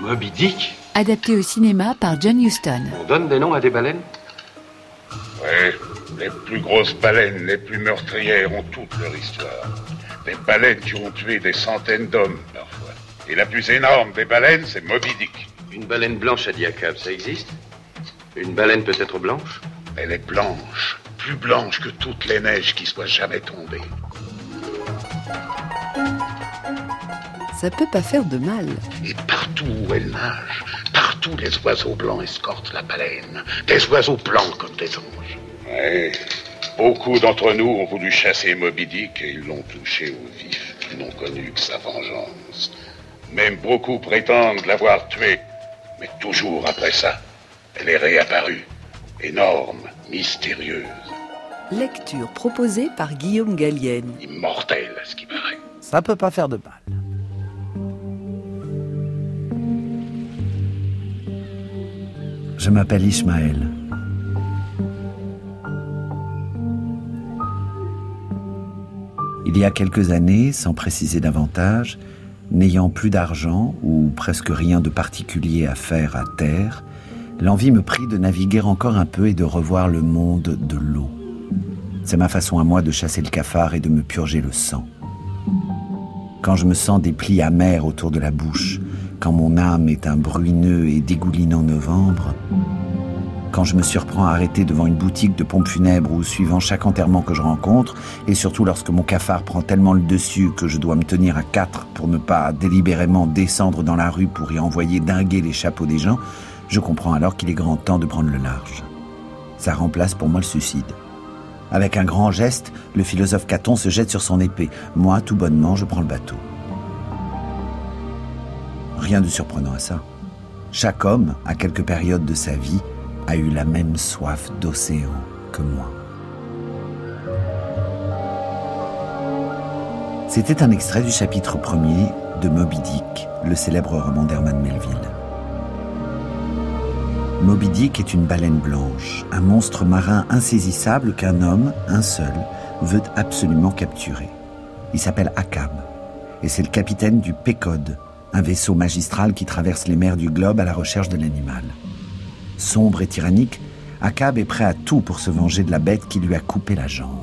Moby Dick? Adapté au cinéma par John Huston. On donne des noms à des baleines? Oui, les plus grosses baleines, les plus meurtrières ont toute leur histoire. Des baleines qui ont tué des centaines d'hommes, parfois. Et la plus énorme des baleines, c'est Moby Dick. Une baleine blanche, a dit Akab, ça existe? Une baleine peut être blanche? Elle est blanche, plus blanche que toutes les neiges qui soient jamais tombées. Ça peut pas faire de mal. Et partout où elle nage, partout les oiseaux blancs escortent la baleine. Des oiseaux blancs comme des anges. Oui, beaucoup d'entre nous ont voulu chasser Moby Dick et ils l'ont touché au vif. Ils n'ont connu que sa vengeance. Même beaucoup prétendent l'avoir tué. Mais toujours après ça, elle est réapparue. Énorme, mystérieuse. Lecture proposée par Guillaume Gallienne. Immortelle, à ce qui paraît. Ça peut pas faire de mal. Je m'appelle Ishmael. Il y a quelques années, sans préciser davantage, n'ayant plus d'argent ou presque rien de particulier à faire à terre, l'envie me prit de naviguer encore un peu et de revoir le monde de l'eau. C'est ma façon à moi de chasser le cafard et de me purger le sang. Quand je me sens des plis amers autour de la bouche, quand mon âme est un bruineux et dégoulinant novembre, quand je me surprends arrêté devant une boutique de pompes funèbres ou suivant chaque enterrement que je rencontre, et surtout lorsque mon cafard prend tellement le dessus que je dois me tenir à 4 pour ne pas délibérément descendre dans la rue pour y envoyer dinguer les chapeaux des gens, je comprends alors qu'il est grand temps de prendre le large. Ça remplace pour moi le suicide. Avec un grand geste, le philosophe Caton se jette sur son épée. Moi, tout bonnement, je prends le bateau. Rien de surprenant à ça. Chaque homme, à quelque période de sa vie, a eu la même soif d'océan que moi. C'était un extrait du chapitre 1er de Moby Dick, le célèbre roman d'Herman Melville. Moby Dick est une baleine blanche, un monstre marin insaisissable qu'un homme, un seul, veut absolument capturer. Il s'appelle Akab, et c'est le capitaine du Pécode, un vaisseau magistral qui traverse les mers du globe à la recherche de l'animal. Sombre et tyrannique, Akab est prêt à tout pour se venger de la bête qui lui a coupé la jambe.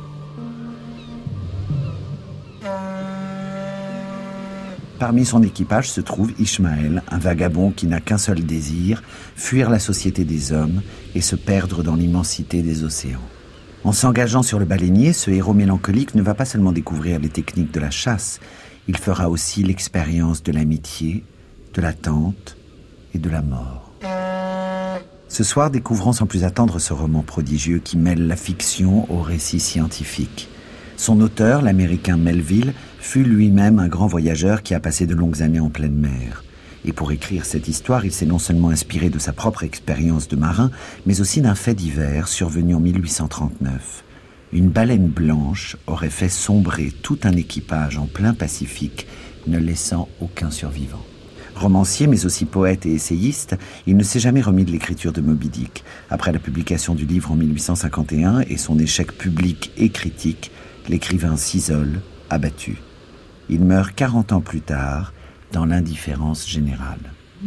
Parmi son équipage se trouve Ishmael, un vagabond qui n'a qu'un seul désir, fuir la société des hommes et se perdre dans l'immensité des océans. En s'engageant sur le baleinier, ce héros mélancolique ne va pas seulement découvrir les techniques de la chasse, il fera aussi l'expérience de l'amitié, de l'attente et de la mort. Ce soir, découvrons sans plus attendre ce roman prodigieux qui mêle la fiction au récit scientifique. Son auteur, l'américain Melville, fut lui-même un grand voyageur qui a passé de longues années en pleine mer. Et pour écrire cette histoire, il s'est non seulement inspiré de sa propre expérience de marin, mais aussi d'un fait divers survenu en 1839. Une baleine blanche aurait fait sombrer tout un équipage en plein Pacifique, ne laissant aucun survivant. Romancier, mais aussi poète et essayiste, il ne s'est jamais remis de l'écriture de Moby Dick. Après la publication du livre en 1851 et son échec public et critique, l'écrivain s'isole, abattu. Il meurt 40 ans plus tard, dans l'indifférence générale.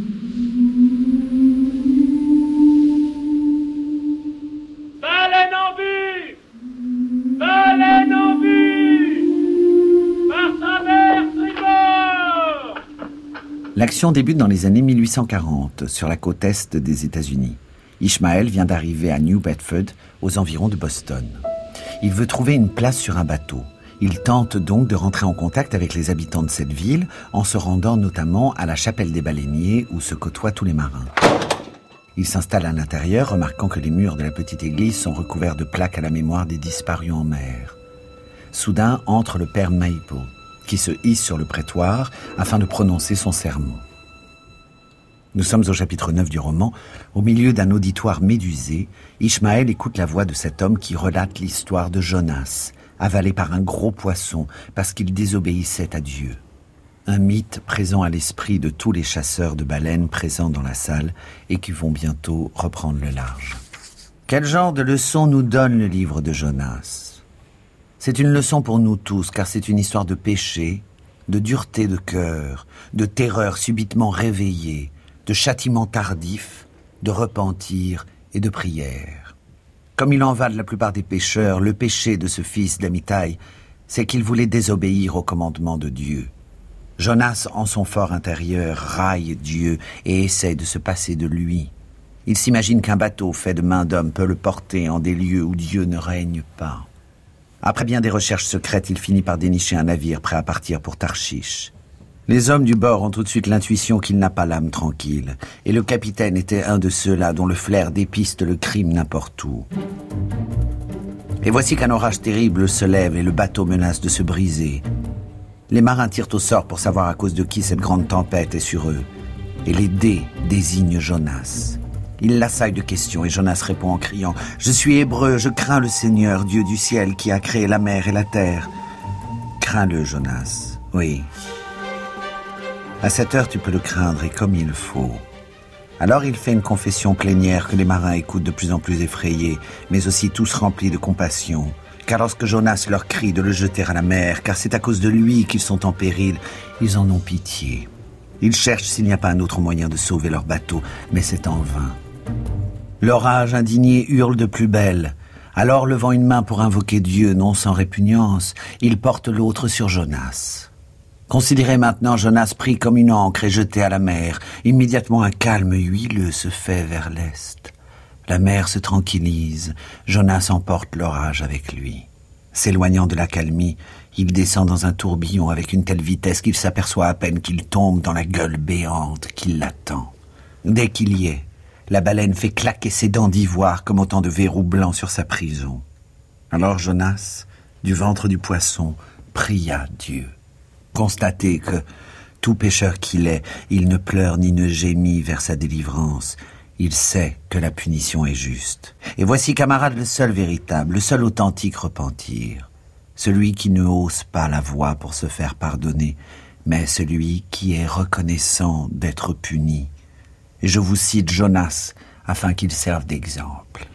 Baleine en vue! Baleine en vue! Par sa mer tribord! L'action débute dans les années 1840, sur la côte est des États-Unis. Ishmael vient d'arriver à New Bedford, aux environs de Boston. Il veut trouver une place sur un bateau. Il tente donc de rentrer en contact avec les habitants de cette ville, en se rendant notamment à la chapelle des baleiniers où se côtoient tous les marins. Il s'installe à l'intérieur, remarquant que les murs de la petite église sont recouverts de plaques à la mémoire des disparus en mer. Soudain entre le père Maple, qui se hisse sur le prétoire afin de prononcer son sermon. Nous sommes au chapitre 9 du roman. Au milieu d'un auditoire médusé, Ishmael écoute la voix de cet homme qui relate l'histoire de Jonas, avalé par un gros poisson parce qu'il désobéissait à Dieu. Un mythe présent à l'esprit de tous les chasseurs de baleines présents dans la salle et qui vont bientôt reprendre le large. Quel genre de leçon nous donne le livre de Jonas ? C'est une leçon pour nous tous, car c'est une histoire de péché, de dureté de cœur, de terreur subitement réveillée, de châtiment tardif, de repentir et de prière. Comme il en va de la plupart des pécheurs, le péché de ce fils d'Amittai, c'est qu'il voulait désobéir au commandement de Dieu. Jonas, en son fort intérieur, raille Dieu et essaie de se passer de lui. Il s'imagine qu'un bateau fait de main d'homme peut le porter en des lieux où Dieu ne règne pas. Après bien des recherches secrètes, il finit par dénicher un navire prêt à partir pour Tarshish. Les hommes du bord ont tout de suite l'intuition qu'il n'a pas l'âme tranquille, et le capitaine était un de ceux-là dont le flair dépiste le crime n'importe où. Et voici qu'un orage terrible se lève et le bateau menace de se briser. Les marins tirent au sort pour savoir à cause de qui cette grande tempête est sur eux. Et les dés désignent Jonas. Il l'assaille de questions et Jonas répond en criant « Je suis hébreu, je crains le Seigneur, Dieu du ciel, qui a créé la mer et la terre. » Crains-le, Jonas, oui. À cette heure, tu peux le craindre et comme il faut. Alors il fait une confession plénière que les marins écoutent de plus en plus effrayés, mais aussi tous remplis de compassion. Car lorsque Jonas leur crie de le jeter à la mer, car c'est à cause de lui qu'ils sont en péril, ils en ont pitié. Ils cherchent s'il n'y a pas un autre moyen de sauver leur bateau, mais c'est en vain. L'orage indigné hurle de plus belle. Alors, levant une main pour invoquer Dieu, non sans répugnance, il porte l'autre sur Jonas. Considérez maintenant Jonas pris comme une ancre et jeté à la mer. Immédiatement, un calme huileux se fait vers l'est. La mer se tranquillise, Jonas emporte l'orage avec lui. S'éloignant de l'accalmie, il descend dans un tourbillon avec une telle vitesse qu'il s'aperçoit à peine qu'il tombe dans la gueule béante qui l'attend. Dès qu'il y est, la baleine fait claquer ses dents d'ivoire comme autant de verrous blancs sur sa prison. Alors Jonas, du ventre du poisson, pria Dieu. Constatez que, tout pécheur qu'il est, il ne pleure ni ne gémit vers sa délivrance. Il sait que la punition est juste. Et voici, camarade, le seul véritable, le seul authentique repentir. Celui qui ne hausse pas la voix pour se faire pardonner, mais celui qui est reconnaissant d'être puni. Et je vous cite Jonas, afin qu'il serve d'exemple.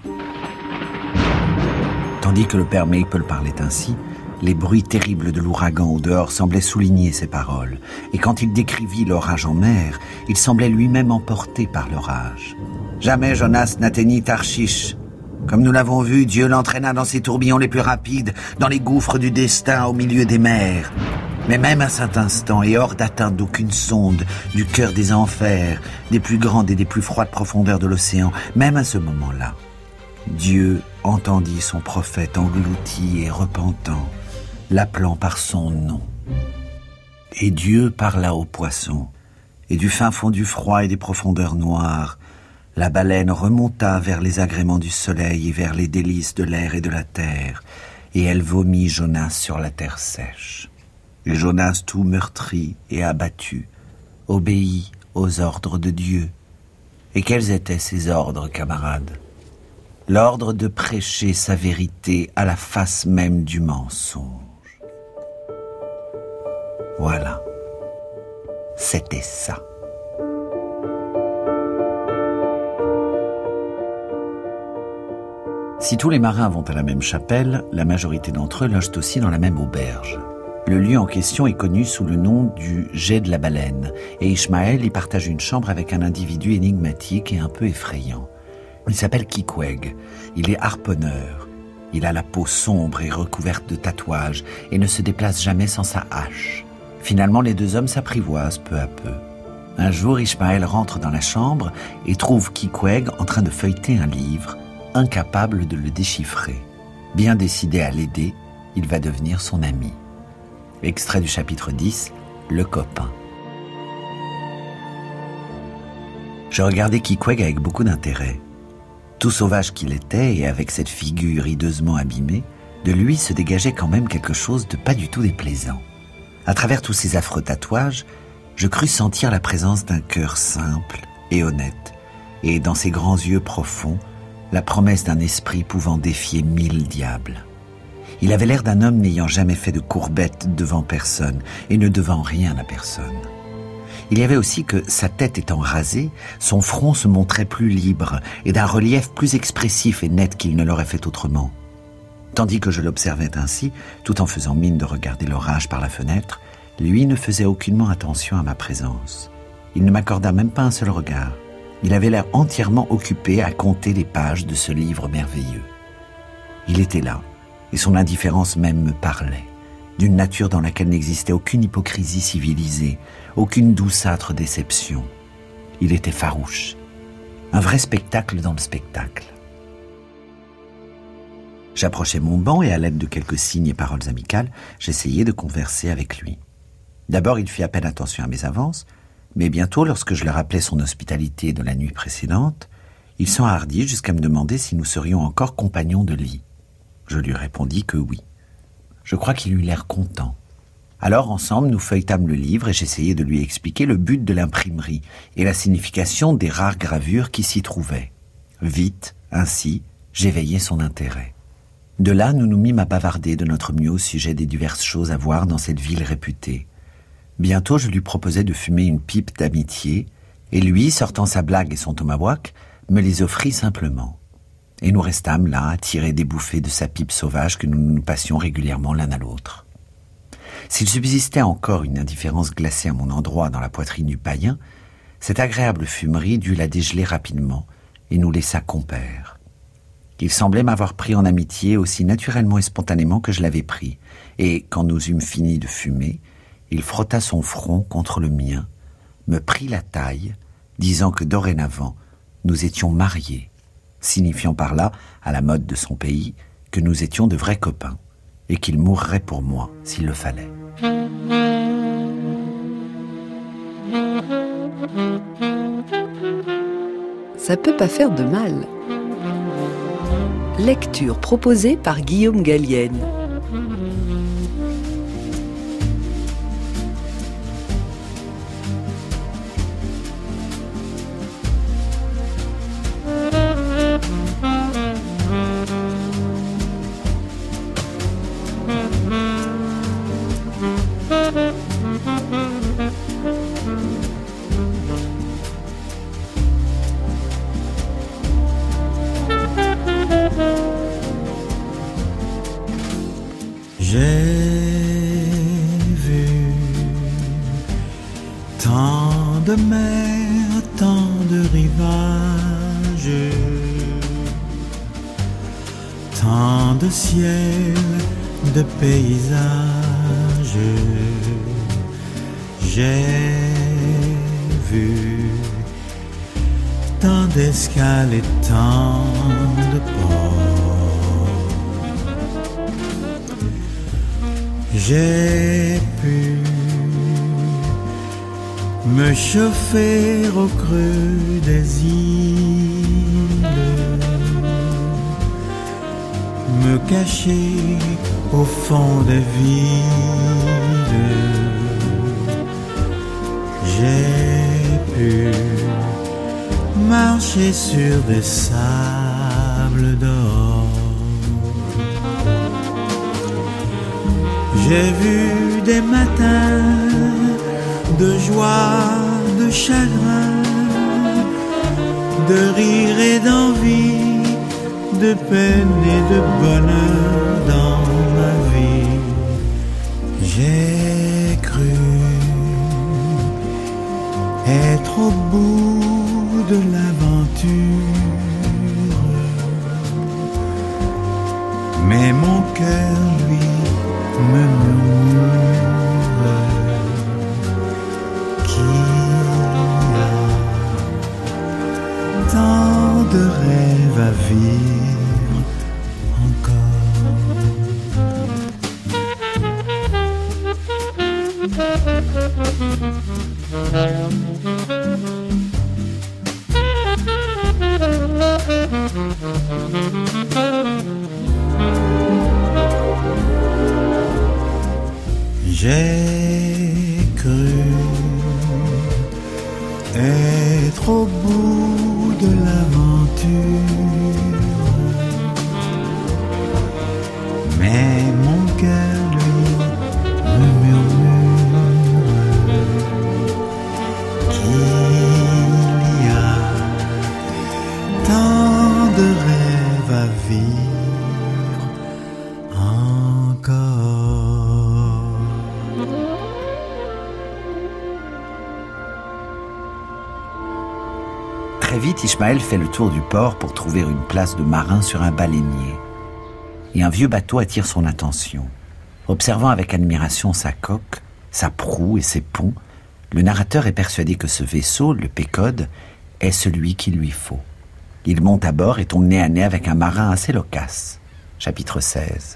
Tandis que le père Maple parlait ainsi, les bruits terribles de l'ouragan au dehors semblaient souligner ses paroles. Et quand il décrivit l'orage en mer, il semblait lui-même emporté par l'orage. Jamais Jonas n'atteignit Tarshish. Comme nous l'avons vu, Dieu l'entraîna dans ses tourbillons les plus rapides, dans les gouffres du destin au milieu des mers. Mais même à cet instant, et hors d'atteinte d'aucune sonde, du cœur des enfers, des plus grandes et des plus froides profondeurs de l'océan, même à ce moment-là, Dieu entendit son prophète englouti et repentant, l'appelant par son nom. Et Dieu parla au poisson, et du fin fond du froid et des profondeurs noires, la baleine remonta vers les agréments du soleil et vers les délices de l'air et de la terre, et elle vomit Jonas sur la terre sèche. Et Jonas, tout meurtri et abattu, obéit aux ordres de Dieu. Et quels étaient ces ordres, camarades ? L'ordre de prêcher sa vérité à la face même du mensonge. Voilà, c'était ça. Si tous les marins vont à la même chapelle, la majorité d'entre eux logent aussi dans la même auberge. Le lieu en question est connu sous le nom du jet de la baleine, et Ishmaël y partage une chambre avec un individu énigmatique et un peu effrayant. Il s'appelle Kikweg, il est harponneur. Il a la peau sombre et recouverte de tatouages et ne se déplace jamais sans sa hache. Finalement, les deux hommes s'apprivoisent peu à peu. Un jour, Ishmaël rentre dans la chambre et trouve Kikweg en train de feuilleter un livre, incapable de le déchiffrer. Bien décidé à l'aider, il va devenir son ami. Extrait du chapitre 10, Le copain. Je regardais Kikweg avec beaucoup d'intérêt. Tout sauvage qu'il était, et avec cette figure hideusement abîmée, de lui se dégageait quand même quelque chose de pas du tout déplaisant. À travers tous ces affreux tatouages, je crus sentir la présence d'un cœur simple et honnête, et dans ses grands yeux profonds, la promesse d'un esprit pouvant défier 1000 diables. Il avait l'air d'un homme n'ayant jamais fait de courbettes devant personne et ne devant rien à personne. Il y avait aussi que, sa tête étant rasée, son front se montrait plus libre et d'un relief plus expressif et net qu'il ne l'aurait fait autrement. Tandis que je l'observais ainsi, tout en faisant mine de regarder l'orage par la fenêtre, Lui ne faisait aucunement attention à ma présence. Il ne m'accorda même pas un seul regard. Il avait l'air entièrement occupé à compter les pages de ce livre merveilleux. Il était là, et son indifférence même me parlait, d'une nature dans laquelle n'existait aucune hypocrisie civilisée, aucune douceâtre déception. Il était farouche, un vrai spectacle dans le spectacle. J'approchais mon banc et à l'aide de quelques signes et paroles amicales, j'essayais de converser avec lui. D'abord, il fit à peine attention à mes avances, mais bientôt, lorsque je lui rappelais son hospitalité de la nuit précédente, il s'enhardit jusqu'à me demander si nous serions encore compagnons de lit. Je lui répondis que oui. Je crois qu'il eut l'air content. Alors, ensemble, nous feuilletâmes le livre et j'essayai de lui expliquer le but de l'imprimerie et la signification des rares gravures qui s'y trouvaient. Vite, ainsi, j'éveillai son intérêt. De là, nous nous mîmes à bavarder de notre mieux au sujet des diverses choses à voir dans cette ville réputée. Bientôt, je lui proposai de fumer une pipe d'amitié, et lui, sortant sa blague et son tomahawk, me les offrit simplement. Et nous restâmes là, à tirer des bouffées de sa pipe sauvage que nous nous passions régulièrement l'un à l'autre. S'il subsistait encore une indifférence glacée à mon endroit dans la poitrine du païen, cette agréable fumerie dut la dégeler rapidement et nous laissa compères. Il semblait m'avoir pris en amitié aussi naturellement et spontanément que je l'avais pris, et quand nous eûmes fini de fumer, il frotta son front contre le mien, me prit la taille, disant que dorénavant, nous étions mariés, signifiant par là, à la mode de son pays, que nous étions de vrais copains, et qu'il mourrait pour moi s'il le fallait. Ça peut pas faire de mal. Lecture proposée par Guillaume Gallienne. J'ai vu tant de mers, tant de rivages, tant de ciels, de paysages. J'ai vu tant d'escales et tant de ports. J'ai pu me chauffer au creux des îles, me cacher au fond des villes. J'ai pu marcher sur des sables d'or. J'ai vu des matins de joie, de chagrin, de rire et d'envie, de peine et de bonheur dans ma vie. J'ai cru être au bout de l'aventure, mais mon cœur, lui, me murmure qu'il a tant de rêves à vivre J'ai cru être au bout de l'aventure, mais mon cœur, lui, me murmure qu'il y a tant de rêves à vivre encore. vite, Ishmael fait le tour du port pour trouver une place de marin sur un baleinier. Et un vieux bateau attire son attention. Observant avec admiration sa coque, sa proue et ses ponts, le narrateur est persuadé que ce vaisseau, le Pécode, est celui qu'il lui faut. Il monte à bord et tombe nez à nez avec un marin assez loquace. Chapitre 16.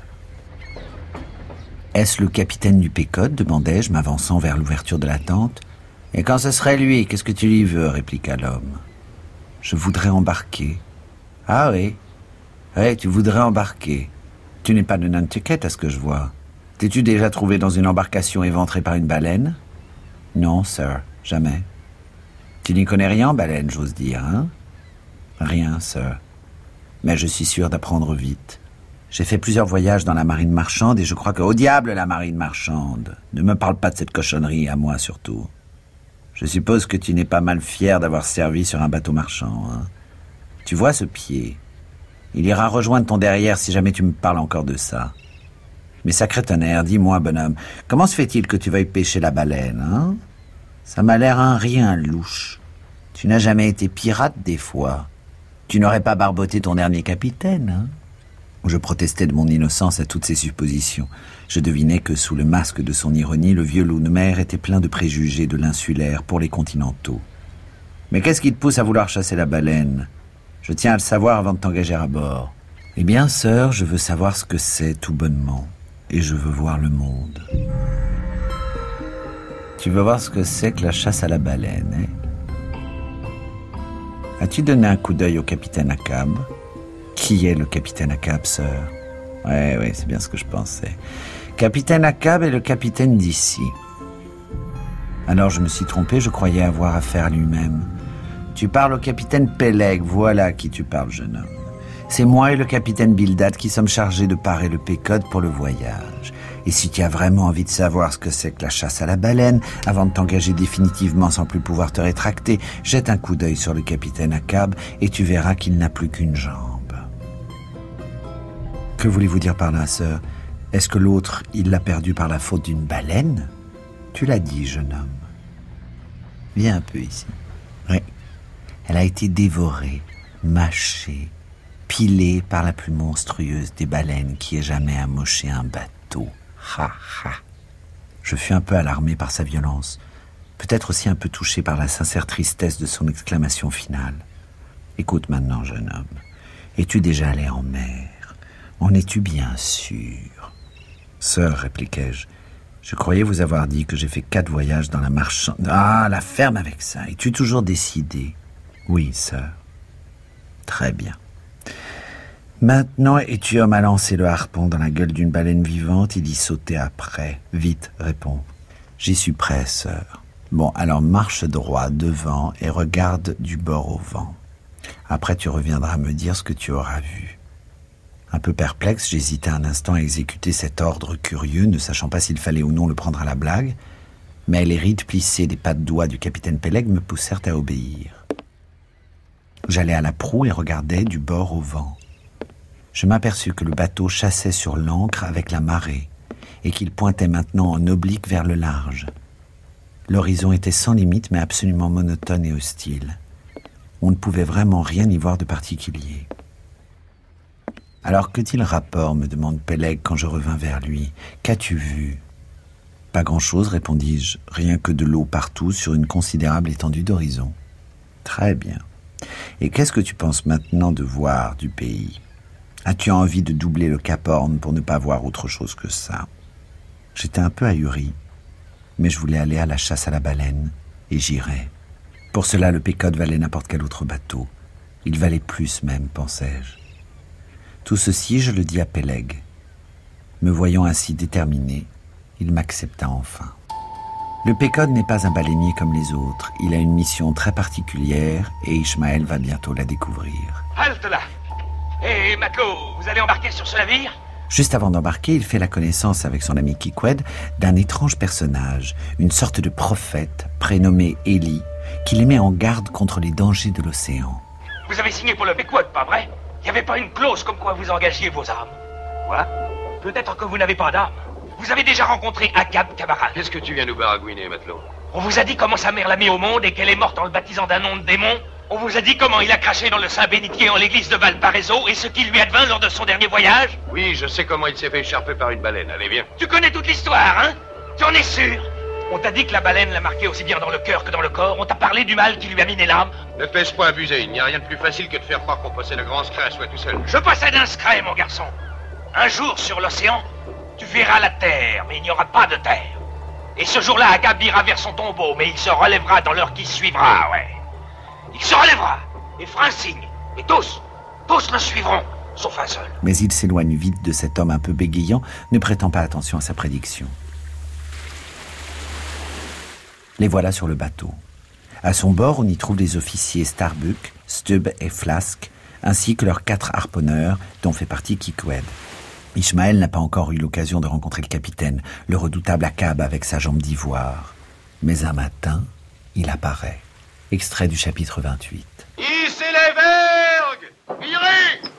« Est-ce le capitaine du Pécode ?» demandai-je, m'avançant vers l'ouverture de la tente. « Et quand ce serait lui, qu'est-ce que tu lui veux ?» répliqua l'homme. « Je voudrais embarquer. »« Ah oui, oui, tu voudrais embarquer. Tu n'es pas de Nantucket à ce que je vois. T'es-tu déjà trouvé dans une embarcation éventrée par une baleine ?»« Non, sir, jamais. »« Tu n'y connais rien en baleine, j'ose dire, hein ?»« Rien, sir. Mais je suis sûr d'apprendre vite. J'ai fait plusieurs voyages dans la marine marchande et je crois que... Au diable, la marine marchande! Ne me parle pas de cette cochonnerie, à moi surtout. Je suppose que tu n'es pas mal fier d'avoir servi sur un bateau marchand, hein? Tu vois ce pied? Il ira rejoindre ton derrière si jamais tu me parles encore de ça. Mais sacré tonnerre, dis-moi, bonhomme, comment se fait-il que tu veuilles pêcher la baleine, hein? Ça m'a l'air un rien louche. Tu n'as jamais été pirate, des fois. Tu n'aurais pas barboté ton dernier capitaine, hein? Je protestais de mon innocence à toutes ces suppositions. Je devinais que sous le masque de son ironie, le vieux loup de mer était plein de préjugés de l'insulaire pour les continentaux. Mais qu'est-ce qui te pousse à vouloir chasser la baleine? Je tiens à le savoir avant de t'engager à bord. Eh bien, sœur, je veux savoir ce que c'est tout bonnement. Et je veux voir le monde. Tu veux voir ce que c'est que la chasse à la baleine, hein? As-tu donné un coup d'œil au capitaine Ahab? Qui est le capitaine Ahab, sœur? Ouais, c'est bien ce que je pensais. Capitaine Ahab est le capitaine d'ici. Alors je me suis trompé, je croyais avoir affaire à lui-même. Tu parles au capitaine Peleg, voilà à qui tu parles, jeune homme. C'est moi et le capitaine Bildad qui sommes chargés de parer le Pécode pour le voyage. Et si tu as vraiment envie de savoir ce que c'est que la chasse à la baleine, avant de t'engager définitivement sans plus pouvoir te rétracter, jette un coup d'œil sur le capitaine Ahab et tu verras qu'il n'a plus qu'une jambe. Que voulez-vous dire par là, sœur? Est-ce que l'autre, il l'a perdu par la faute d'une baleine? Tu l'as dit, jeune homme. Viens un peu ici. Oui. Elle a été dévorée, mâchée, pilée par la plus monstrueuse des baleines qui ait jamais amoché un bateau. Ha ha. Je fus un peu alarmé par sa violence, peut-être aussi un peu touché par la sincère tristesse de son exclamation finale. Écoute maintenant, jeune homme. Es-tu déjà allé en mer? En es-tu bien sûr? Sœur, répliquai-je, je croyais vous avoir dit que j'ai fait 4 voyages dans la marchande... Ah, la ferme avec ça. Es-tu toujours décidé? Oui, sœur. Très bien. Maintenant, es-tu homme à lancer le harpon dans la gueule d'une baleine vivante et d'y sauter après? Vite, réponds. J'y suis prêt, sœur. Bon, alors marche droit devant et regarde du bord au vent. Après, tu reviendras me dire ce que tu auras vu. Un peu perplexe, j'hésitais un instant à exécuter cet ordre curieux, ne sachant pas s'il fallait ou non le prendre à la blague, mais les rides plissées des pattes doigts du capitaine Peleg me poussèrent à obéir. J'allai à la proue et regardais du bord au vent. Je m'aperçus que le bateau chassait sur l'ancre avec la marée et qu'il pointait maintenant en oblique vers le large. L'horizon était sans limite mais absolument monotone et hostile. On ne pouvait vraiment rien y voir de particulier. Alors que-t-il rapport, me demande Peleg quand je revins vers lui. Qu'as-tu vu? Pas grand-chose, répondis-je, rien que de l'eau partout sur une considérable étendue d'horizon. Très bien. Et qu'est-ce que tu penses maintenant de voir du pays? As-tu envie de doubler le Cap Horn pour ne pas voir autre chose que ça? J'étais un peu ahuri, mais je voulais aller à la chasse à la baleine, et j'irais. Pour cela, le Pécode valait n'importe quel autre bateau. Il valait plus même, pensais-je. Tout ceci, je le dis à Peleg. Me voyant ainsi déterminé, il m'accepta enfin. Le Pécode n'est pas un baleinier comme les autres. Il a une mission très particulière et Ishmael va bientôt la découvrir. Halte là! Hé, matelot, vous allez embarquer sur ce navire? Juste avant d'embarquer, il fait la connaissance avec son ami Kikwed d'un étrange personnage, une sorte de prophète prénommé Eli, qui les met en garde contre les dangers de l'océan. Vous avez signé pour le Pécode, pas vrai? Il n'y avait pas une clause comme quoi vous engagiez vos armes. Quoi? Peut-être que vous n'avez pas d'armes. Vous avez déjà rencontré Ahab, camarade. Qu'est-ce que tu viens nous baragouiner, matelot? On vous a dit comment sa mère l'a mis au monde et qu'elle est morte en le baptisant d'un nom de démon? On vous a dit comment il a craché dans le Saint-Bénitier en l'église de Valparaiso et ce qui lui advint lors de son dernier voyage? Oui, je sais comment il s'est fait écharper par une baleine. Allez, viens. Tu connais toute l'histoire, hein? Tu en es sûr? On t'a dit que la baleine l'a marqué aussi bien dans le cœur que dans le corps. On t'a parlé du mal qui lui a miné l'âme. Ne te laisse pas abuser. Il n'y a rien de plus facile que de faire croire qu'on possède un grand scray à soi tout seul. Je possède un scray, mon garçon. Un jour, sur l'océan, tu verras la terre, mais il n'y aura pas de terre. Et ce jour-là, Akab ira vers son tombeau, mais il se relèvera dans l'heure qui suivra, ouais. Il se relèvera et fera un signe. Et tous le suivront, sauf un seul. Mais il s'éloigne vite de cet homme un peu bégayant, ne prêtant pas attention à sa prédiction. Les voilà sur le bateau. À son bord, on y trouve les officiers Starbuck, Stubb et Flask, ainsi que leurs 4 harponneurs, dont fait partie Kikwed. Ishmael n'a pas encore eu l'occasion de rencontrer le capitaine, le redoutable Akab avec sa jambe d'ivoire. Mais un matin, il apparaît. Extrait du chapitre 28. Hissez les vergues! Virez!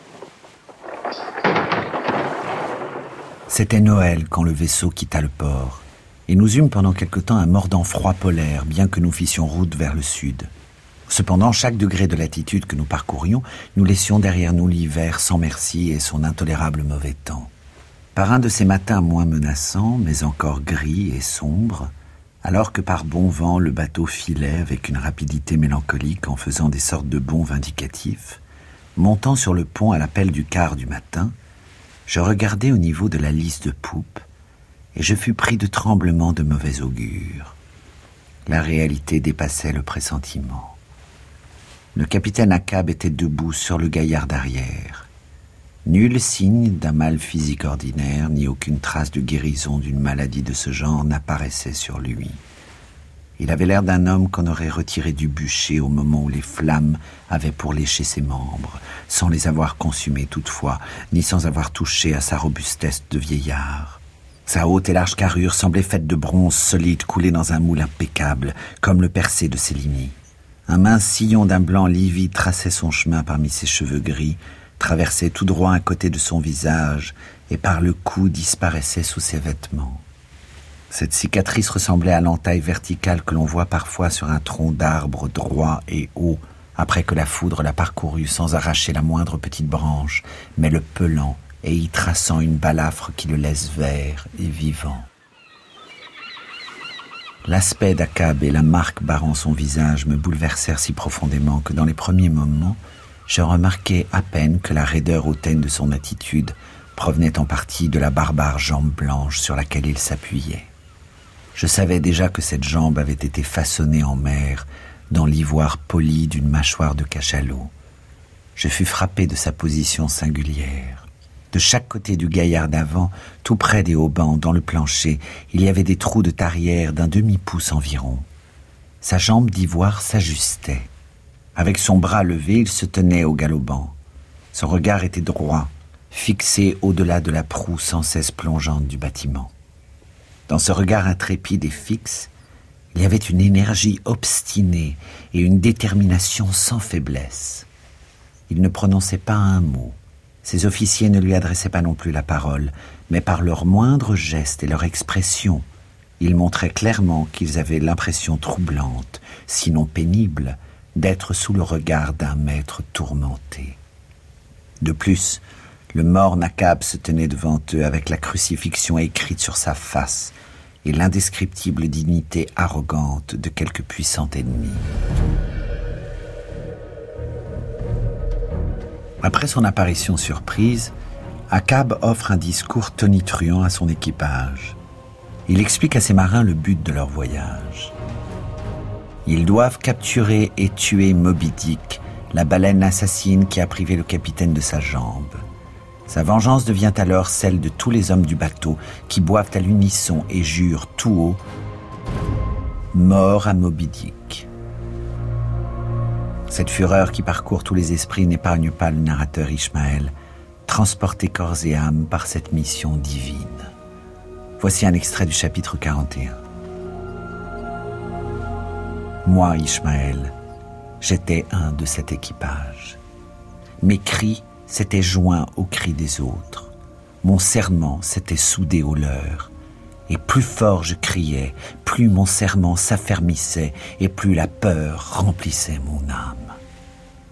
C'était Noël quand le vaisseau quitta le port, et nous eûmes pendant quelque temps un mordant froid polaire, bien que nous fissions route vers le sud. Cependant, chaque degré de latitude que nous parcourions, nous laissions derrière nous l'hiver sans merci et son intolérable mauvais temps. Par un de ces matins moins menaçants, mais encore gris et sombres, alors que par bon vent le bateau filait avec une rapidité mélancolique en faisant des sortes de bonds vindicatifs, montant sur le pont à l'appel du quart du matin, je regardai au niveau de la lisse de poupe et je fus pris de tremblements de mauvais augure. La réalité dépassait le pressentiment. Le capitaine Akab était debout sur le gaillard d'arrière. Nul signe d'un mal physique ordinaire, ni aucune trace de guérison d'une maladie de ce genre n'apparaissait sur lui. Il avait l'air d'un homme qu'on aurait retiré du bûcher au moment où les flammes avaient pour lécher ses membres, sans les avoir consumés toutefois, ni sans avoir touché à sa robustesse de vieillard. Sa haute et large carrure semblait faite de bronze solide coulé dans un moule impeccable, comme le percé de Célimie. Un mince sillon d'un blanc livide traçait son chemin parmi ses cheveux gris, traversait tout droit un côté de son visage et par le cou disparaissait sous ses vêtements. Cette cicatrice ressemblait à l'entaille verticale que l'on voit parfois sur un tronc d'arbre droit et haut, après que la foudre l'a parcouru sans arracher la moindre petite branche, mais le pelant et y traçant une balafre qui le laisse vert et vivant. L'aspect d'Akab et la marque barrant son visage me bouleversèrent si profondément que dans les premiers moments, je remarquai à peine que la raideur hautaine de son attitude provenait en partie de la barbare jambe blanche sur laquelle il s'appuyait. Je savais déjà que cette jambe avait été façonnée en mer dans l'ivoire poli d'une mâchoire de cachalot. Je fus frappé de sa position singulière. De chaque côté du gaillard d'avant, tout près des haubans, dans le plancher, il y avait des trous de tarière d'un demi-pouce environ. Sa jambe d'ivoire s'ajustait. Avec son bras levé, il se tenait au galopant. Son regard était droit, fixé au-delà de la proue sans cesse plongeante du bâtiment. Dans ce regard intrépide et fixe, il y avait une énergie obstinée et une détermination sans faiblesse. Il ne prononçait pas un mot. Ses officiers ne lui adressaient pas non plus la parole, mais par leurs moindres gestes et leur expression, ils montraient clairement qu'ils avaient l'impression troublante, sinon pénible, d'être sous le regard d'un maître tourmenté. De plus, le morne Akab se tenait devant eux avec la crucifixion écrite sur sa face et l'indescriptible dignité arrogante de quelque puissant ennemi. Après son apparition surprise, Akab offre un discours tonitruant à son équipage. Il explique à ses marins le but de leur voyage. Ils doivent capturer et tuer Moby Dick, la baleine assassine qui a privé le capitaine de sa jambe. Sa vengeance devient alors celle de tous les hommes du bateau qui boivent à l'unisson et jurent tout haut « Mort à Moby Dick ». Cette fureur qui parcourt tous les esprits n'épargne pas le narrateur Ishmael, transporté corps et âme par cette mission divine. Voici un extrait du chapitre 41. Moi, Ishmael, j'étais un de cet équipage. Mes cris s'étaient joints aux cris des autres. Mon serment s'était soudé au leur. Et plus fort je criais, plus mon serment s'affermissait et plus la peur remplissait mon âme.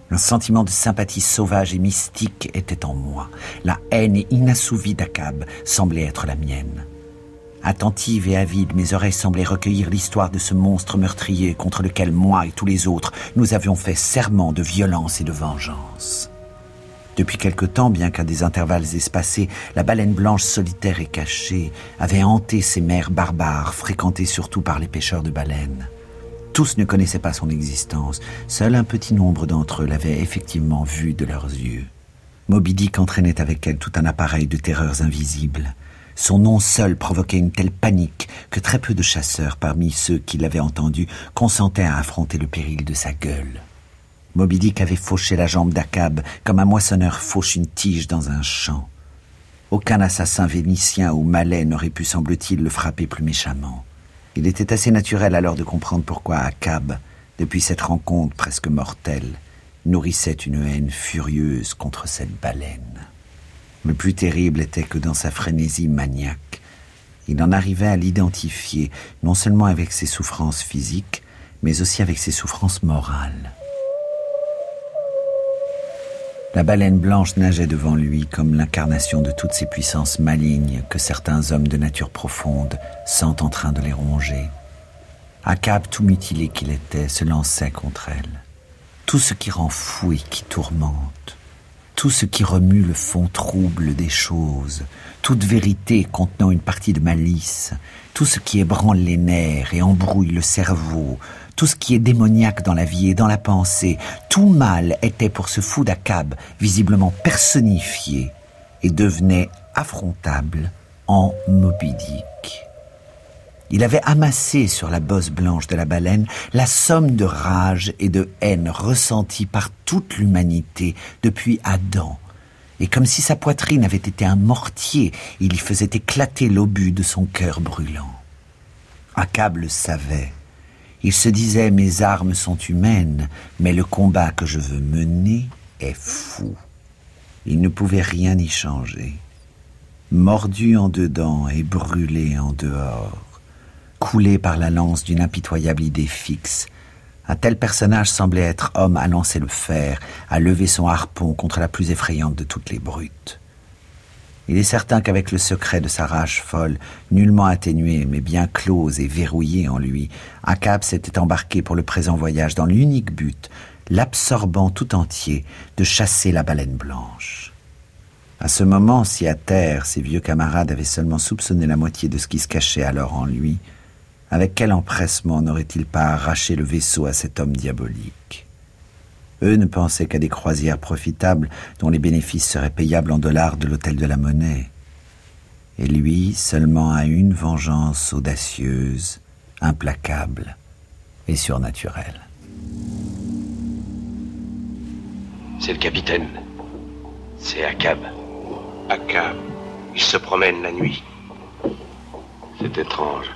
Un sentiment de sympathie sauvage et mystique était en moi. La haine inassouvie d'Akab semblait être la mienne. Attentive et avide, mes oreilles semblaient recueillir l'histoire de ce monstre meurtrier contre lequel moi et tous les autres, nous avions fait serment de violence et de vengeance. Depuis quelque temps, bien qu'à des intervalles espacés, la baleine blanche solitaire et cachée avait hanté ces mers barbares, fréquentées surtout par les pêcheurs de baleines. Tous ne connaissaient pas son existence. Seul un petit nombre d'entre eux l'avaient effectivement vue de leurs yeux. Moby Dick entraînait avec elle tout un appareil de terreurs invisibles. Son nom seul provoquait une telle panique que très peu de chasseurs, parmi ceux qui l'avaient entendu, consentaient à affronter le péril de sa gueule. Moby Dick avait fauché la jambe d'Akab comme un moissonneur fauche une tige dans un champ. Aucun assassin vénitien ou malais n'aurait pu, semble-t-il, le frapper plus méchamment. Il était assez naturel alors de comprendre pourquoi Akab, depuis cette rencontre presque mortelle, nourrissait une haine furieuse contre cette baleine. Le plus terrible était que dans sa frénésie maniaque, il en arrivait à l'identifier, non seulement avec ses souffrances physiques, mais aussi avec ses souffrances morales. La baleine blanche nageait devant lui comme l'incarnation de toutes ces puissances malignes que certains hommes de nature profonde sentent en train de les ronger. Akab, tout mutilé qu'il était, se lançait contre elle. Tout ce qui rend fou et qui tourmente, tout ce qui remue le fond trouble des choses, toute vérité contenant une partie de malice, tout ce qui ébranle les nerfs et embrouille le cerveau, tout ce qui est démoniaque dans la vie et dans la pensée, tout mal était pour ce fou d'Akab visiblement personnifié et devenait affrontable en Moby Dick. Il avait amassé sur la bosse blanche de la baleine la somme de rage et de haine ressentie par toute l'humanité depuis Adam. Et comme si sa poitrine avait été un mortier, il y faisait éclater l'obus de son cœur brûlant. Akab le savait. Il se disait « Mes armes sont humaines, mais le combat que je veux mener est fou. » Il ne pouvait rien y changer. Mordu en dedans et brûlé en dehors, coulé par la lance d'une impitoyable idée fixe, un tel personnage semblait être homme à lancer le fer, à lever son harpon contre la plus effrayante de toutes les brutes. Il est certain qu'avec le secret de sa rage folle, nullement atténué mais bien close et verrouillé en lui, Akab s'était embarqué pour le présent voyage dans l'unique but, l'absorbant tout entier, de chasser la baleine blanche. À ce moment, si à terre, ses vieux camarades avaient seulement soupçonné la moitié de ce qui se cachait alors en lui, avec quel empressement n'aurait-il pas arraché le vaisseau à cet homme diabolique ? Eux ne pensaient qu'à des croisières profitables dont les bénéfices seraient payables en dollars de l'hôtel de la Monnaie. Et lui seulement à une vengeance audacieuse, implacable et surnaturelle. C'est le capitaine. C'est Akab. Akab, il se promène la nuit. C'est étrange.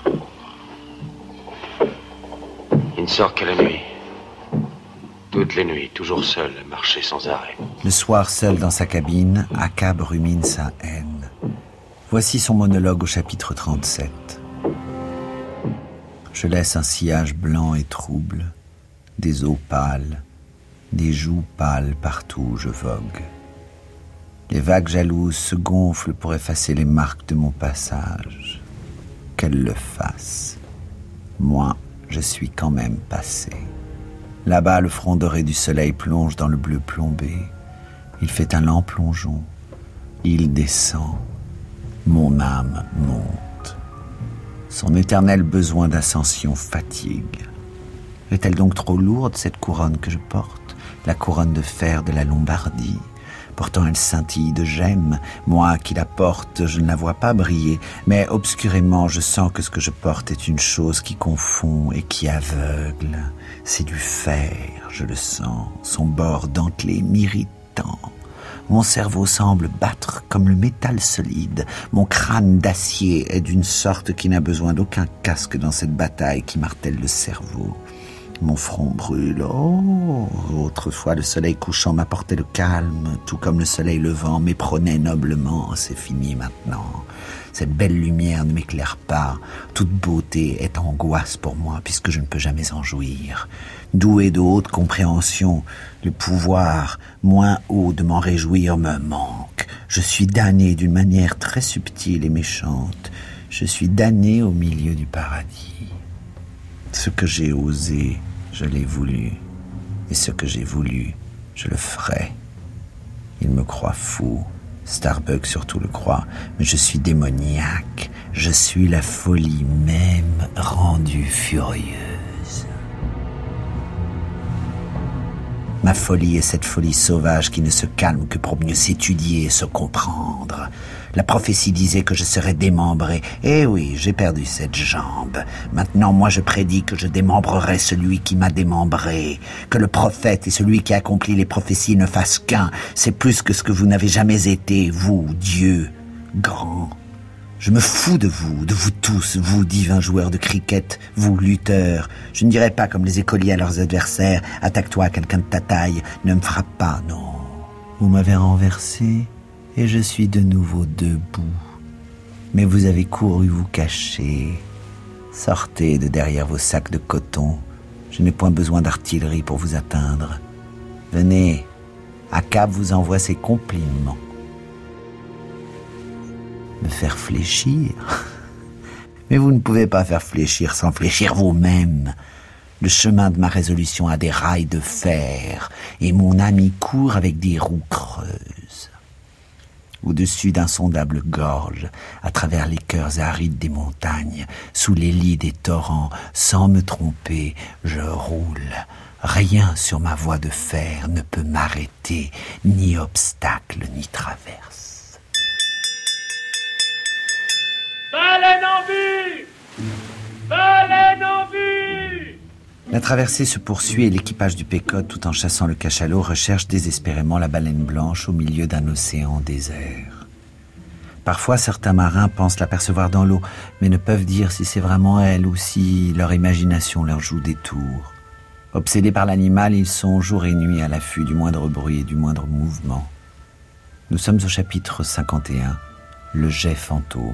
Il ne sort que la nuit. Toutes les nuits, toujours seul, à marcher sans arrêt. Le soir, seul dans sa cabine, Akab rumine sa haine. Voici son monologue au chapitre 37. Je laisse un sillage blanc et trouble, des eaux pâles, des joues pâles partout où je vogue. Les vagues jalouses se gonflent pour effacer les marques de mon passage. Qu'elles le fassent. Moi, je suis quand même passé. Là-bas, le front doré du soleil plonge dans le bleu plombé. Il fait un lent plongeon. Il descend. Mon âme monte. Son éternel besoin d'ascension fatigue. Est-elle donc trop lourde, cette couronne que je porte, la couronne de fer de la Lombardie? Pourtant elle scintille de gemmes. Moi qui la porte, je ne la vois pas briller, mais obscurément je sens que ce que je porte est une chose qui confond et qui aveugle. C'est du fer, je le sens, son bord dentelé m'irritant. Mon cerveau semble battre comme le métal solide. Mon crâne d'acier est d'une sorte qui n'a besoin d'aucun casque dans cette bataille qui martèle le cerveau. Mon front brûle. Oh, autrefois, le soleil couchant m'apportait le calme, tout comme le soleil levant m'éperonnait noblement. C'est fini maintenant. Cette belle lumière ne m'éclaire pas. Toute beauté est angoisse pour moi, puisque je ne peux jamais en jouir. Doué de haute compréhension, le pouvoir moins haut de m'en réjouir me manque. Je suis damné d'une manière très subtile et méchante. Je suis damné au milieu du paradis. Ce que j'ai osé, je l'ai voulu. Et ce que j'ai voulu, je le ferai. Il me croit fou. Starbuck surtout le croit, mais je suis démoniaque. Je suis la folie même rendue furieuse. Ma folie est cette folie sauvage qui ne se calme que pour mieux s'étudier et se comprendre. La prophétie disait que je serais démembré. Eh oui, j'ai perdu cette jambe. Maintenant, moi, je prédis que je démembrerai celui qui m'a démembré. Que le prophète et celui qui accomplit les prophéties ne fassent qu'un. C'est plus que ce que vous n'avez jamais été, vous, Dieu, grand. Je me fous de vous tous, vous, divins joueurs de cricket, vous, lutteurs. Je ne dirai pas comme les écoliers à leurs adversaires, attaque-toi à quelqu'un de ta taille, ne me frappe pas, non. Vous m'avez renversé et je suis de nouveau debout. Mais vous avez couru vous cacher. Sortez de derrière vos sacs de coton. Je n'ai point besoin d'artillerie pour vous atteindre. Venez, Akab vous envoie ses compliments. Me faire fléchir? Mais vous ne pouvez pas faire fléchir sans fléchir vous-même. Le chemin de ma résolution a des rails de fer, et mon ami court avec des roues creuses. Au-dessus d'insondables gorges, à travers les cœurs arides des montagnes, sous les lits des torrents, sans me tromper, je roule. Rien sur ma voie de fer ne peut m'arrêter, ni obstacle, ni traverse. Baleine en vue! Baleine en vue! La traversée se poursuit et l'équipage du Péquod, tout en chassant le cachalot, recherche désespérément la baleine blanche au milieu d'un océan désert. Parfois, certains marins pensent l'apercevoir dans l'eau, mais ne peuvent dire si c'est vraiment elle ou si leur imagination leur joue des tours. Obsédés par l'animal, ils sont jour et nuit à l'affût du moindre bruit et du moindre mouvement. Nous sommes au chapitre 51, le jet fantôme.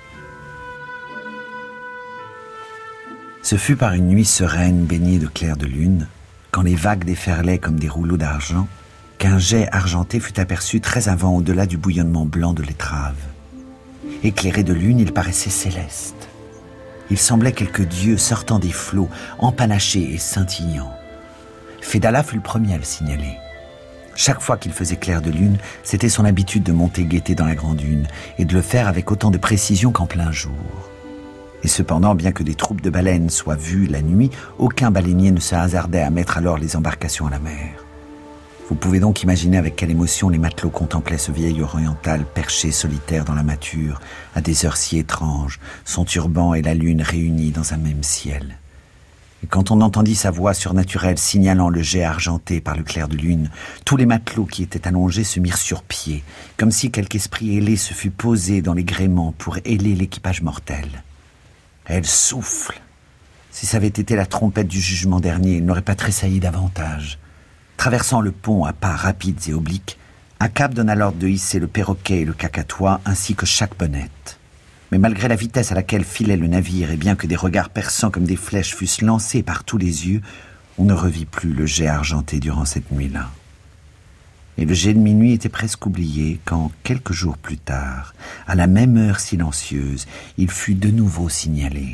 Ce fut par une nuit sereine baignée de clair de lune, quand les vagues déferlaient comme des rouleaux d'argent, qu'un jet argenté fut aperçu très avant au-delà du bouillonnement blanc de l'étrave. Éclairé de lune, il paraissait céleste. Il semblait quelque dieu sortant des flots, empanaché et scintillant. Fédala fut le premier à le signaler. Chaque fois qu'il faisait clair de lune, c'était son habitude de monter guetter dans la grande dune et de le faire avec autant de précision qu'en plein jour. Et cependant, bien que des troupes de baleines soient vues la nuit, aucun baleinier ne se hasardait à mettre alors les embarcations à la mer. Vous pouvez donc imaginer avec quelle émotion les matelots contemplaient ce vieil oriental perché solitaire dans la mâture, à des heures si étranges, son turban et la lune réunis dans un même ciel. Et quand on entendit sa voix surnaturelle signalant le jet argenté par le clair de lune, tous les matelots qui étaient allongés se mirent sur pied, comme si quelque esprit ailé se fût posé dans les gréements pour héler l'équipage mortel. Elle souffle. Si ça avait été la trompette du jugement dernier, il n'aurait pas tressailli davantage. Traversant le pont à pas rapides et obliques, Akab donna l'ordre de hisser le perroquet et le cacatois, ainsi que chaque bonnette. Mais malgré la vitesse à laquelle filait le navire, et bien que des regards perçants comme des flèches fussent lancés par tous les yeux, on ne revit plus le jet argenté durant cette nuit-là. Et le jet de minuit était presque oublié quand, quelques jours plus tard, à la même heure silencieuse, il fut de nouveau signalé.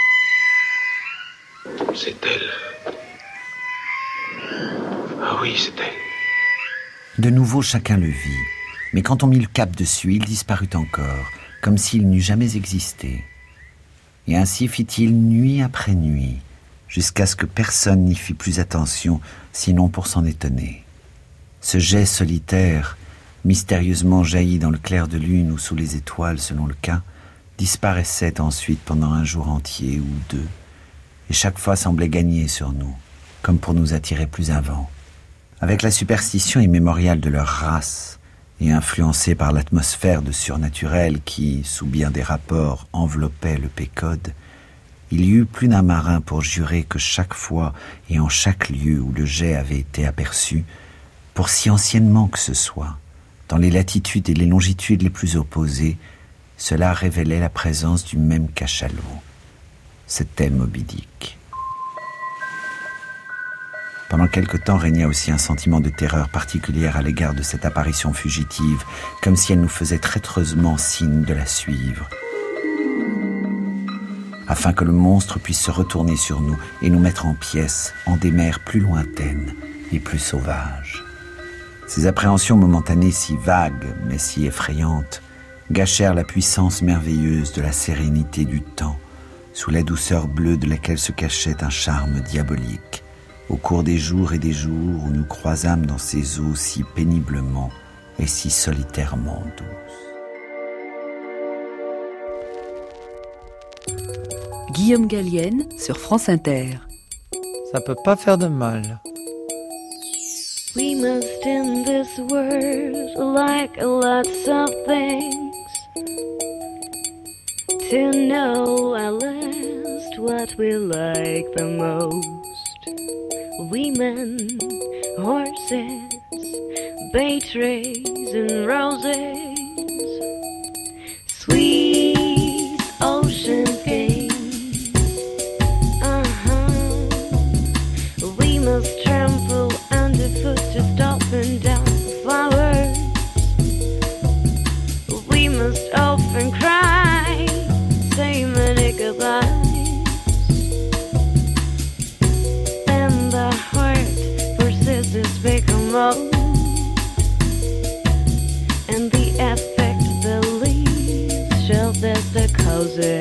C'est elle. Ah oui, c'est elle. De nouveau, chacun le vit. Mais quand on mit le cap dessus, il disparut encore, comme s'il n'eût jamais existé. Et ainsi fit-il nuit après nuit, jusqu'à ce que personne n'y fit plus attention, sinon pour s'en étonner. Ce jet solitaire, mystérieusement jailli dans le clair de lune ou sous les étoiles selon le cas, disparaissait ensuite pendant un jour entier ou deux, et chaque fois semblait gagner sur nous, comme pour nous attirer plus avant. Avec la superstition immémoriale de leur race, et influencée par l'atmosphère de surnaturel qui, sous bien des rapports, enveloppait le Péquod, Il y eut plus d'un marin pour jurer que chaque fois et en chaque lieu où le jet avait été aperçu, pour si anciennement que ce soit, dans les latitudes et les longitudes les plus opposées, cela révélait la présence du même cachalot. C'était Moby Dick. Pendant quelque temps régna aussi un sentiment de terreur particulière à l'égard de cette apparition fugitive, comme si elle nous faisait traîtreusement signe de la suivre, afin que le monstre puisse se retourner sur nous et nous mettre en pièces en des mers plus lointaines et plus sauvages. Ces appréhensions momentanées si vagues, mais si effrayantes, gâchèrent la puissance merveilleuse de la sérénité du temps, sous la douceur bleue de laquelle se cachait un charme diabolique, au cours des jours et des jours où nous croisâmes dans ces eaux si péniblement et si solitairement douces. Guillaume Gallienne sur France Inter. Ça peut pas faire de mal. We must in this world like lots of things to know at last what we like the most. Women, horses, bay trees and roses, sweet ocean games. We must trample underfoot to stop and down the flowers. We must often cry, say many goodbyes. And the heart persists to speak a mode, and the effect the leaves shall test the causes.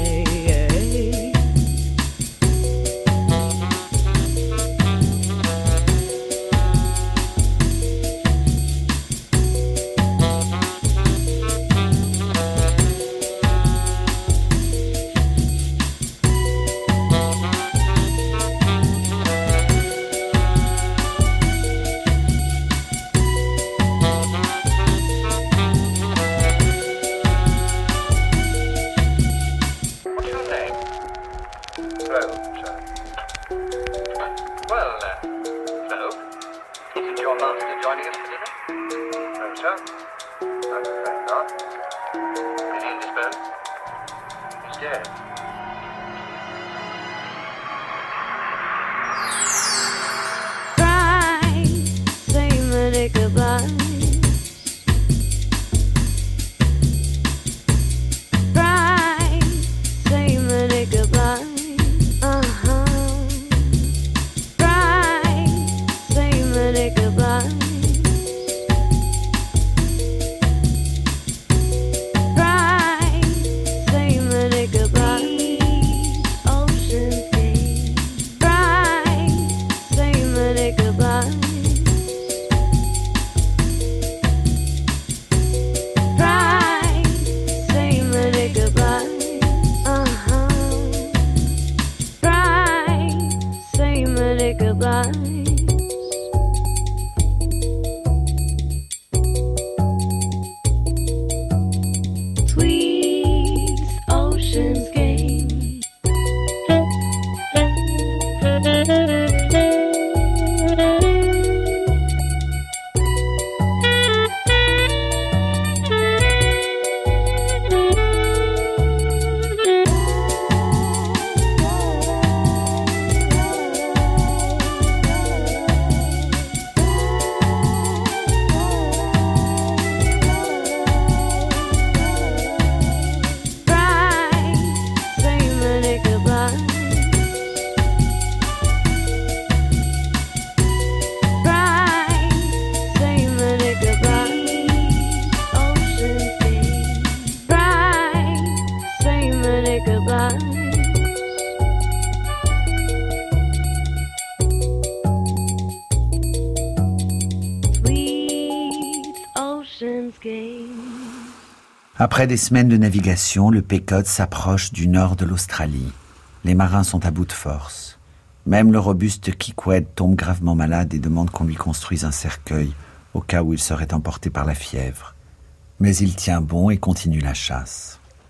Après des semaines de navigation, le Pequod s'approche du nord de l'Australie. Les marins sont à bout de force. Même le robuste Kikwed tombe gravement malade et demande qu'on lui construise un cercueil au cas où il serait emporté par la fièvre. Mais il tient bon et continue la chasse.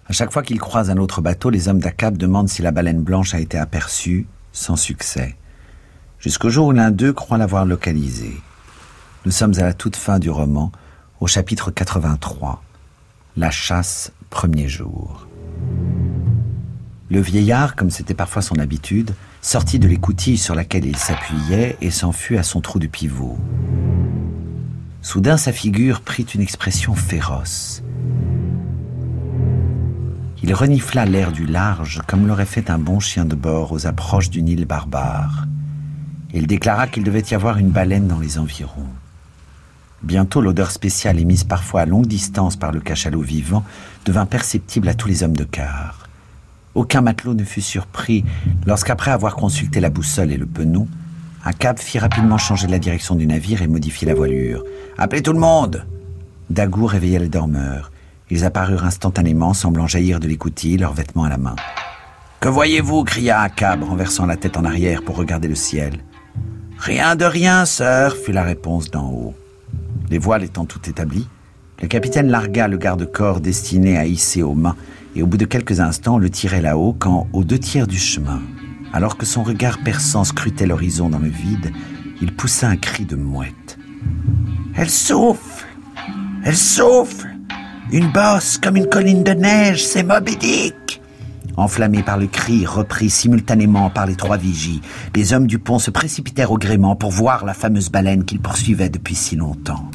À chaque fois qu'ils croisent un autre bateau, les hommes d'Akab demandent si la baleine blanche a été aperçue, sans succès. Jusqu'au jour où l'un d'eux croit l'avoir localisée. Nous sommes à la toute fin du roman, au chapitre 83. La chasse, premier jour. Le vieillard, comme c'était parfois son habitude, sortit de l'écoutille sur laquelle il s'appuyait et s'en fut à son trou de pivot. Soudain, sa figure prit une expression féroce. Il renifla l'air du large comme l'aurait fait un bon chien de bord aux approches d'une île barbare. Il déclara qu'il devait y avoir une baleine dans les environs. Bientôt, l'odeur spéciale émise parfois à longue distance par le cachalot vivant devint perceptible à tous les hommes de quart. Aucun matelot ne fut surpris lorsqu'après avoir consulté la boussole et le penon, Akab fit rapidement changer la direction du navire et modifier la voilure. « Appelez tout le monde !» Dagout réveilla les dormeurs. Ils apparurent instantanément, semblant jaillir de l'écoutille, leurs vêtements à la main. « Que voyez-vous » cria Akab, renversant la tête en arrière pour regarder le ciel. « Rien de rien, sœur » fut la réponse d'en haut. Les voiles étant toutes établies, le capitaine largua le garde-corps destiné à hisser aux mains et au bout de quelques instants le tirait là-haut quand, aux 2/3 du chemin, alors que son regard perçant scrutait l'horizon dans le vide, il poussa un cri de mouette. « Elle souffle ! Elle souffle ! Une bosse comme une colline de neige, c'est Moby Dick !» Enflammés par le cri, repris simultanément par les 3 vigies, les hommes du pont se précipitèrent au gréement pour voir la fameuse baleine qu'ils poursuivaient depuis si longtemps.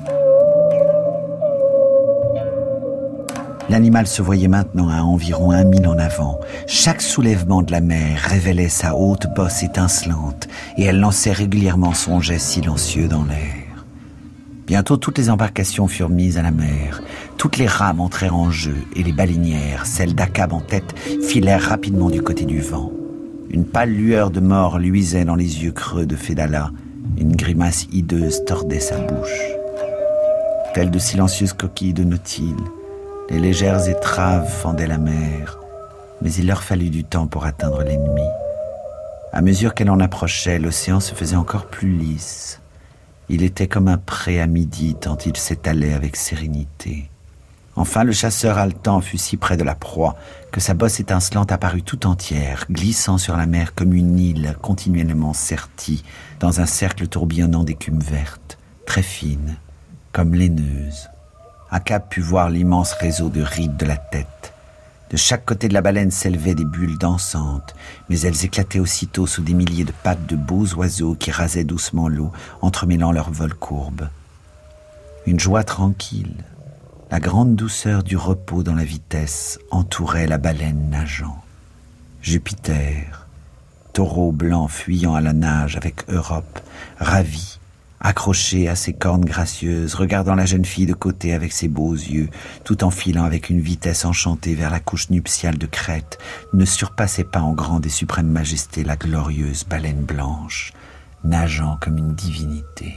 L'animal se voyait maintenant à environ 1 mille en avant. Chaque soulèvement de la mer révélait sa haute bosse étincelante et elle lançait régulièrement son jet silencieux dans l'air. Bientôt, toutes les embarcations furent mises à la mer. Toutes les rames entrèrent en jeu et les baleinières, celles d'Akab en tête, filèrent rapidement du côté du vent. Une pâle lueur de mort luisait dans les yeux creux de Fedallah. Une grimace hideuse tordait sa bouche. Telles de silencieuses coquilles de nautiles, les légères étraves fendaient la mer, mais il leur fallut du temps pour atteindre l'ennemi. À mesure qu'elle en approchait, l'océan se faisait encore plus lisse. Il était comme un pré à midi tant il s'étalait avec sérénité. Enfin, le chasseur haletant fut si près de la proie que sa bosse étincelante apparut tout entière, glissant sur la mer comme une île continuellement sertie dans un cercle tourbillonnant d'écume verte, très fine, comme laineuse. Akab put voir l'immense réseau de rides de la tête. De chaque côté de la baleine s'élevaient des bulles dansantes, mais elles éclataient aussitôt sous des milliers de pattes de beaux oiseaux qui rasaient doucement l'eau, entremêlant leurs vols courbes. Une joie tranquille, la grande douceur du repos dans la vitesse entourait la baleine nageant. Jupiter, taureau blanc fuyant à la nage avec Europe, ravi, accroché à ses cornes gracieuses, regardant la jeune fille de côté avec ses beaux yeux, tout en filant avec une vitesse enchantée vers la couche nuptiale de Crète, ne surpassait pas en grande et suprême majesté la glorieuse baleine blanche, nageant comme une divinité.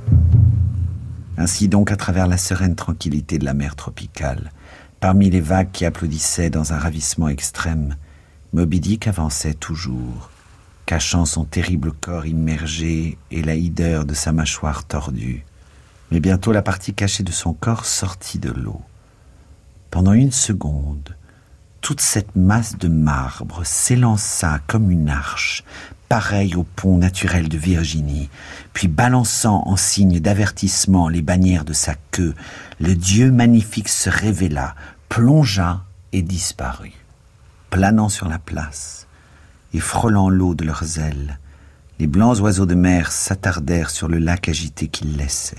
Ainsi donc, à travers la sereine tranquillité de la mer tropicale, parmi les vagues qui applaudissaient dans un ravissement extrême, Moby Dick avançait toujours, cachant son terrible corps immergé et la hideur de sa mâchoire tordue. Mais bientôt la partie cachée de son corps sortit de l'eau. Pendant 1 seconde, toute cette masse de marbre s'élança comme une arche, pareille au pont naturel de Virginie, puis balançant en signe d'avertissement les bannières de sa queue, le dieu magnifique se révéla, plongea et disparut, planant sur la place. Et frôlant l'eau de leurs ailes, les blancs oiseaux de mer s'attardèrent sur le lac agité qu'ils laissaient.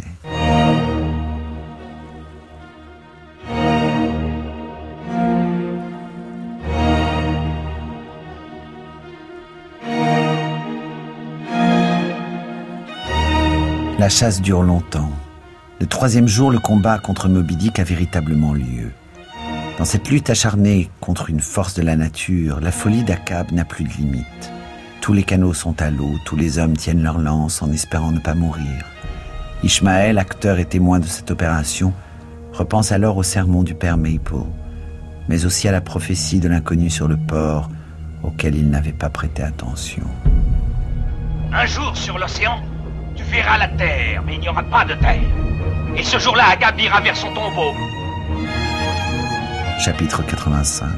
La chasse dure longtemps. Le 3e jour, le combat contre Moby Dick a véritablement lieu. Dans cette lutte acharnée contre une force de la nature, la folie d'Akab n'a plus de limite. Tous les canots sont à l'eau, tous les hommes tiennent leurs lances en espérant ne pas mourir. Ishmael, acteur et témoin de cette opération, repense alors au sermon du père Maple, mais aussi à la prophétie de l'inconnu sur le port, auquel il n'avait pas prêté attention. Un jour sur l'océan, tu verras la terre, mais il n'y aura pas de terre. Et ce jour-là, Akab ira vers son tombeau. Chapitre 85.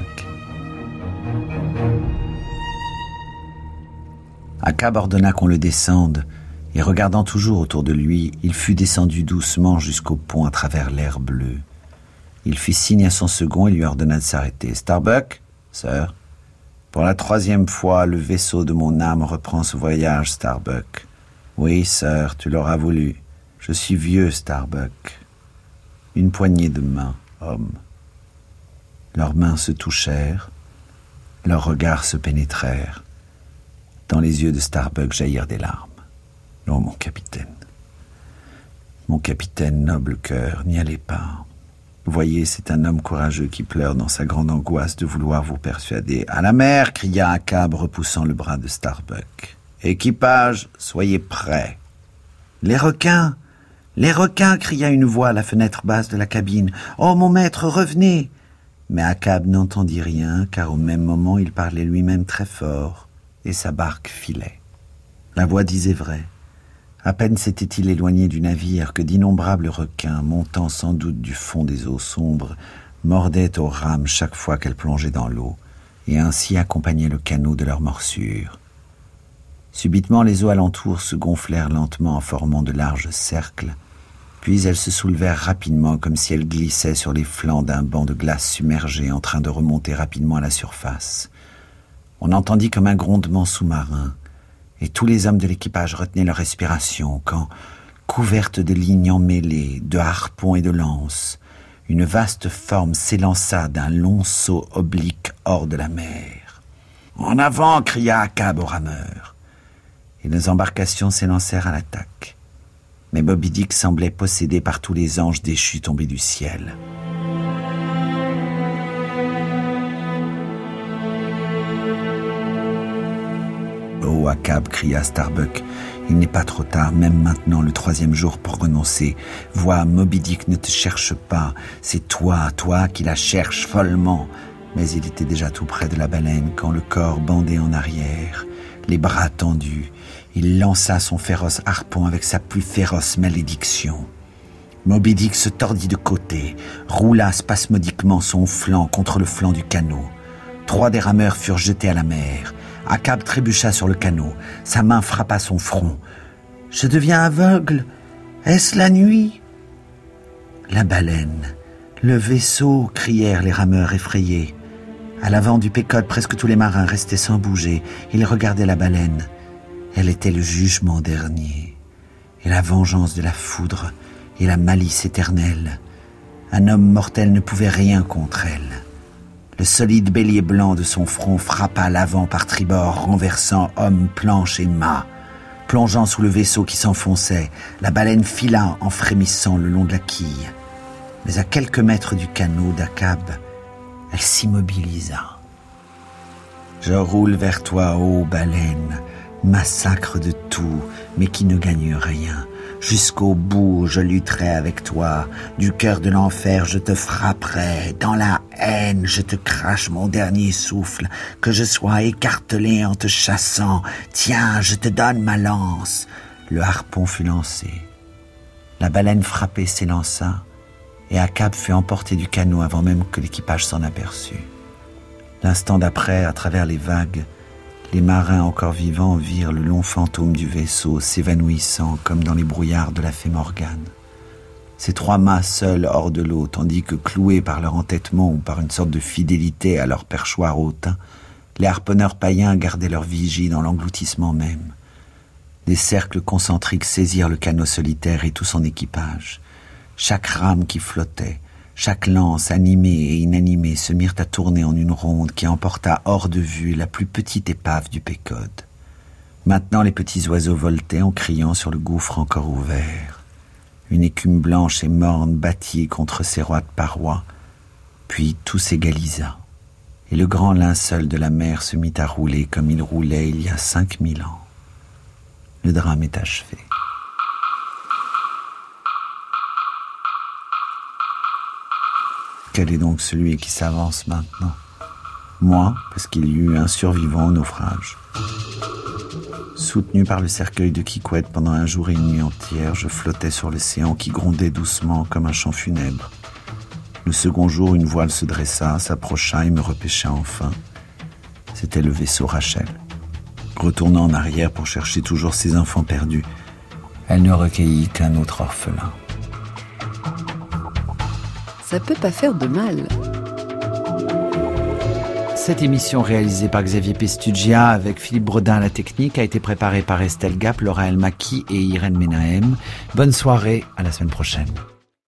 Achab ordonna qu'on le descende, et regardant toujours autour de lui, il fut descendu doucement jusqu'au pont à travers l'air bleu. Il fit signe à son second et lui ordonna de s'arrêter. « Starbuck, sir, pour la 3e fois, le vaisseau de mon âme reprend ce voyage, Starbuck. Oui, sir, tu l'auras voulu. Je suis vieux, Starbuck. » Une poignée de mains, homme. Leurs mains se touchèrent, leurs regards se pénétrèrent. Dans les yeux de Starbuck jaillirent des larmes. « Oh, mon capitaine, noble cœur, n'y allez pas. Voyez, c'est un homme courageux qui pleure dans sa grande angoisse de vouloir vous persuader. À la mer, cria Achab, repoussant le bras de Starbuck. Équipage, soyez prêts. Les requins, cria une voix à la fenêtre basse de la cabine. Oh, mon maître, revenez. Mais Achab n'entendit rien, car au même moment, il parlait lui-même très fort, et sa barque filait. La voix disait vrai. À peine s'était-il éloigné du navire que d'innombrables requins, montant sans doute du fond des eaux sombres, mordaient aux rames chaque fois qu'elles plongeaient dans l'eau, et ainsi accompagnaient le canot de leurs morsures. Subitement, les eaux alentour se gonflèrent lentement en formant de larges cercles, puis elles se soulevèrent rapidement comme si elles glissaient sur les flancs d'un banc de glace submergé en train de remonter rapidement à la surface. On entendit comme un grondement sous-marin, et tous les hommes de l'équipage retenaient leur respiration quand, couverte de lignes emmêlées, de harpons et de lances, une vaste forme s'élança d'un long saut oblique hors de la mer. « En avant !» cria Achab aux rameurs. Et les embarcations s'élancèrent à l'attaque. Mais Moby Dick semblait possédé par tous les anges déchus tombés du ciel. Oh, Achab, cria Starbuck, il n'est pas trop tard, même maintenant, le 3e jour pour renoncer. Vois, Moby Dick ne te cherche pas, c'est toi qui la cherches follement. Mais il était déjà tout près de la baleine quand le corps bandé en arrière, les bras tendus, il lança son féroce harpon avec sa plus féroce malédiction. Moby Dick se tordit de côté, roula spasmodiquement son flanc contre le flanc du canot. 3 des rameurs furent jetés à la mer. Achab trébucha sur le canot. Sa main frappa son front. « Je deviens aveugle. Est-ce la nuit ?» « La baleine, le vaisseau !» crièrent les rameurs effrayés. À l'avant du Péquod, presque tous les marins restaient sans bouger. Ils regardaient la baleine. Elle était le jugement dernier, et la vengeance de la foudre, et la malice éternelle. Un homme mortel ne pouvait rien contre elle. Le solide bélier blanc de son front frappa à l'avant par tribord, renversant hommes, planches et mâts. Plongeant sous le vaisseau qui s'enfonçait, la baleine fila en frémissant le long de la quille. Mais à quelques mètres du canot d'Achab, elle s'immobilisa. « Je roule vers toi, ô baleine, massacre de tout, mais qui ne gagne rien. Jusqu'au bout, je lutterai avec toi. Du cœur de l'enfer, je te frapperai. Dans la haine, je te crache mon dernier souffle. Que je sois écartelé en te chassant. Tiens, je te donne ma lance. » Le harpon fut lancé. La baleine frappée s'élança, et Achab fut emporté du canot avant même que l'équipage s'en aperçût. L'instant d'après, à travers les vagues, les marins encore vivants virent le long fantôme du vaisseau s'évanouissant comme dans les brouillards de la fée Morgane. Ces 3 mâts seuls hors de l'eau, tandis que cloués par leur entêtement ou par une sorte de fidélité à leur perchoir hautain, les harponneurs païens gardaient leur vigie dans l'engloutissement même. Des cercles concentriques saisirent le canot solitaire et tout son équipage. Chaque rame qui flottait, chaque lance animée et inanimée se mirent à tourner en une ronde qui emporta hors de vue la plus petite épave du Péquod. Maintenant les petits oiseaux voltaient en criant sur le gouffre encore ouvert. Une écume blanche et morne battit contre ces roides parois, puis tout s'égalisa, et le grand linceul de la mer se mit à rouler comme il roulait il y a 5000 ans. Le drame est achevé. Quel est donc celui qui s'avance maintenant ? Moi, parce qu'il y eut un survivant au naufrage. Soutenu par le cercueil de Kikwet pendant un jour et une nuit entière, je flottais sur l'océan qui grondait doucement comme un chant funèbre. Le second jour, une voile se dressa, s'approcha et me repêcha enfin. C'était le vaisseau Rachel. Retournant en arrière pour chercher toujours ses enfants perdus, elle ne recueillit qu'un autre orphelin. Ça peut pas faire de mal. Cette émission réalisée par Xavier Pestugia avec Philippe Bredin à la technique a été préparée par Estelle Gap, Laura Elmaki et Irène Menahem. Bonne soirée, à la semaine prochaine.